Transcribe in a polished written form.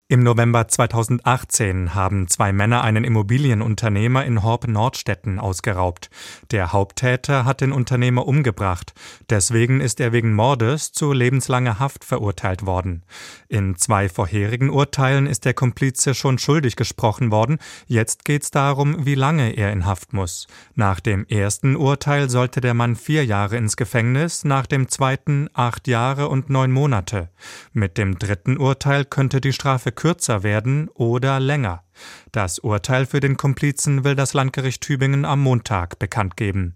Im November 2018 haben zwei Männer einen Immobilienunternehmer in Horb-Nordstetten ausgeraubt. Der Haupttäter hat den Unternehmer umgebracht. Deswegen ist er wegen Mordes zu lebenslanger Haft verurteilt worden. In zwei vorherigen Urteilen ist der Komplize schon schuldig gesprochen worden. Jetzt geht's darum, wie lange er in Haft muss. Nach dem ersten Urteil sollte der Mann 4 Jahre ins Gefängnis, nach dem zweiten 8 Jahre und 9 Monate. Mit dem dritten Urteil könnte die Strafe kürzer werden oder länger. Das Urteil für den Komplizen will das Landgericht Tübingen am Montag bekannt geben.